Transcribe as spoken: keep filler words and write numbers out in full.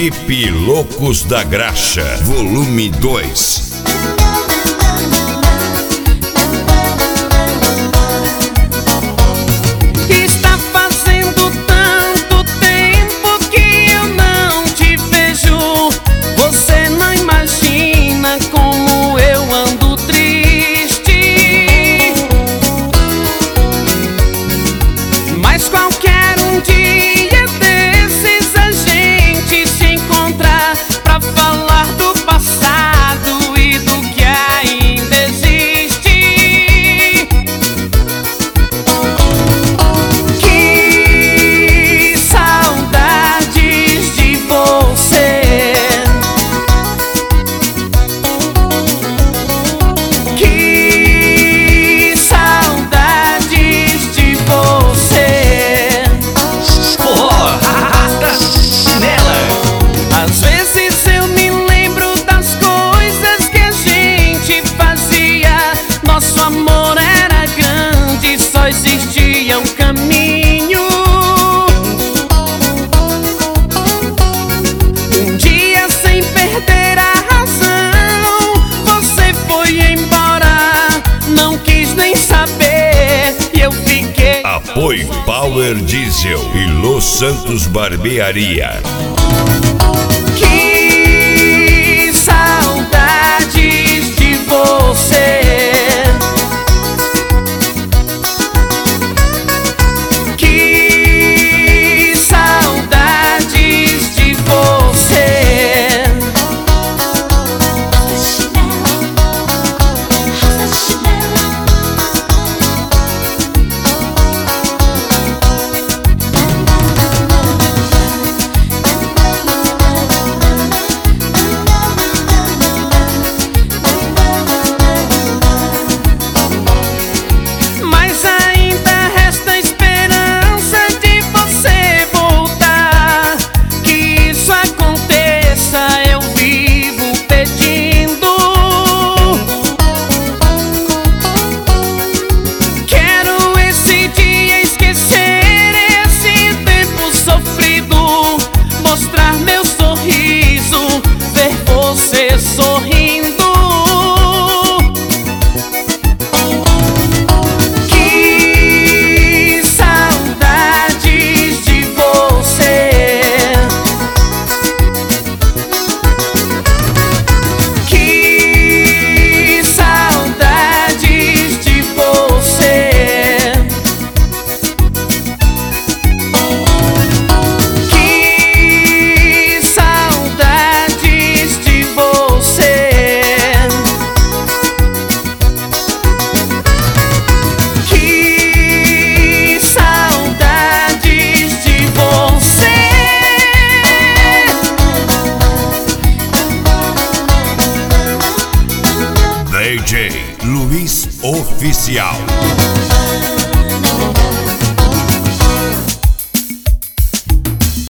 Equipe Loucos da Graxa, volume dois. Existia um caminho. Um dia, sem perder a razão, você foi embora, não quis nem saber, e eu fiquei. Apoio Power Diesel e Los Santos Barbearia. Que saudades de você. Sorrindo, que saudades de você, que saudades de você, que saudades de você. D J Luiz Oficial.